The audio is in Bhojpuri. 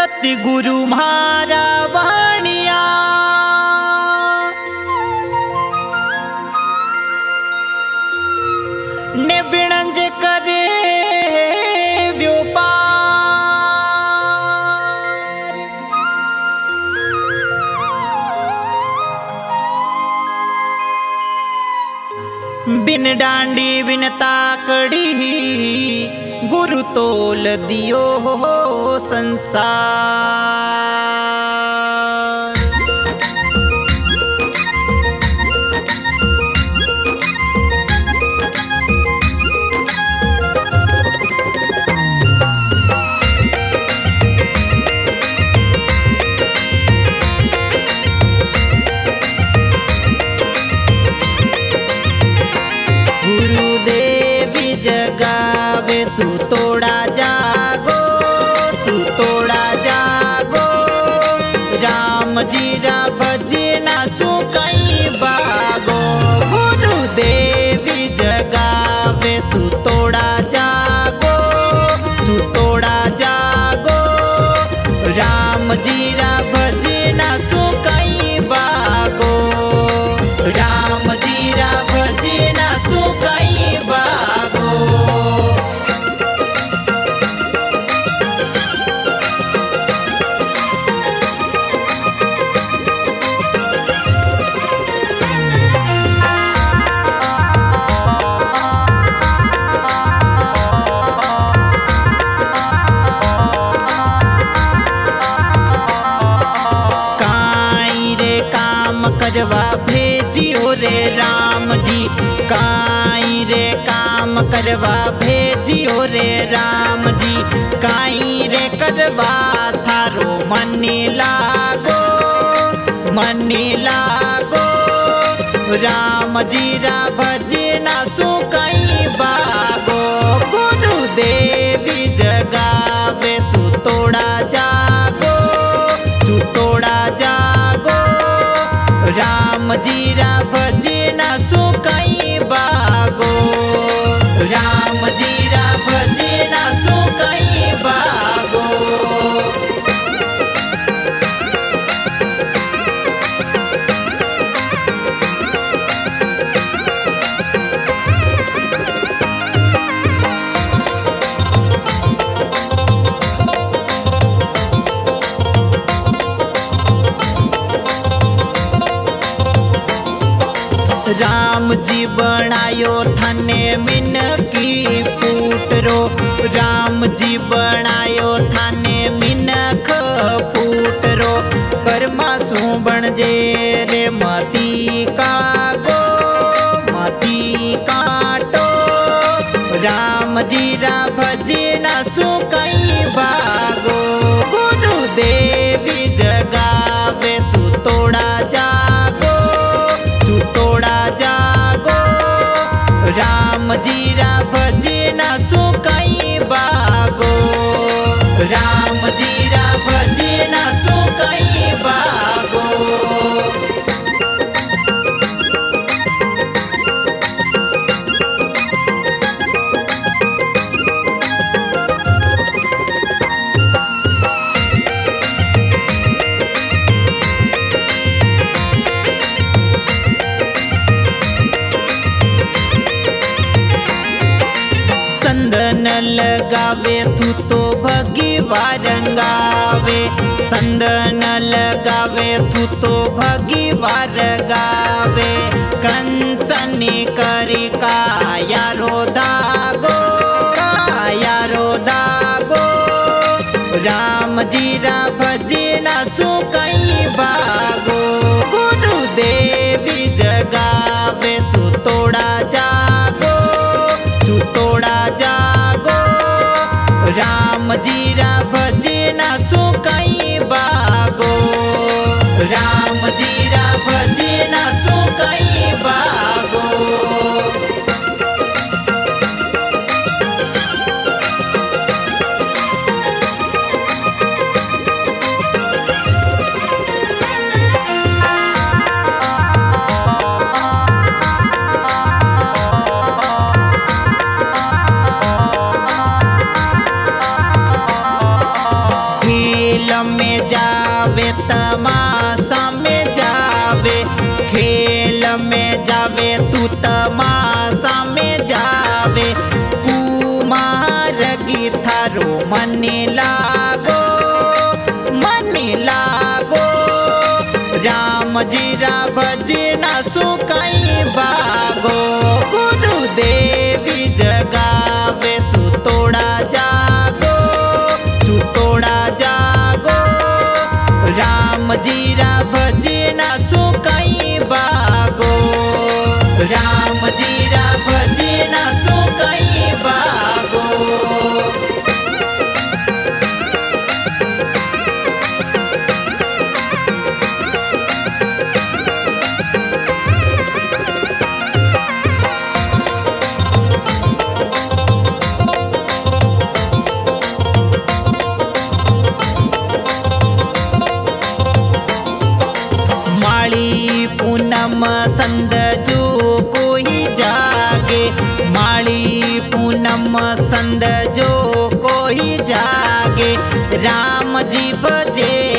सतगुरु म्हारा वाणिया ने बिणंज करे व्योपार बिन डांडी बिन ताकड़ी गुरु तोल दियो हो संसार। गुरुदेवी जगावे सुतोड़ा जागो, सुतोड़ा जागो, राम जीरा भजना सु कई बागो। गुरुदेवी जगावे सुतोड़ा जागो, सुतोड़ा जागो, राम जीरा भजना सु कई बागो, राम जीरा भजना सु कई बागो। करवा भेजियो रे राम जी, काई रे काम करवा भेजियो रे राम जी, काई रे करवा थारो मनी लागो, मनी लागो, राम जीरा भजना सु कई बागो। गुरुदेवी जगावे सुतोड़ा जागो, सुतोड़ा जागो, राम जीरा भजना सु कई बागो, राम जीरा भजना सु कई बागो। राम जी बनायो थाने मिन की पुटरो, राम जी बनायो थाने मिनख पुटरो, परमासु बन जे रे मती कागो, मती काटो, राम जीरा भजना सु कई बागो। गुरुदेवी जगावे सुतोड़ा जागो, सुतोड़ा जागो, राम जीरा भजना सु कई बागो, राम जीरा भजना सु कई बागो। संदन लगावे तू तो भगीवा रंगावे, संदन लगावे तू तो भगीवा रंगावे, कंसनी करी काया रो दागो, काया रो दागो, राम जीरा भजना सु कई बागो। गुरुदेवी जगावे सुतोड़ा जागो, सुतोड़ा जागो, राम जीरा भजना सु कई बागो, राम जीरा भजना सु कई बागो। तारो मने लागो राम जीरा भजना सुकाई बागो गुरुदेवी जगावे सुतोड़ा जागो राम जीरा भजना सुकाई बागो राम जीरा भजना सुकाई बागो। माली पूनम संद जो कोई जागे माली पूनम संद जो कोई जागे राम जी भजे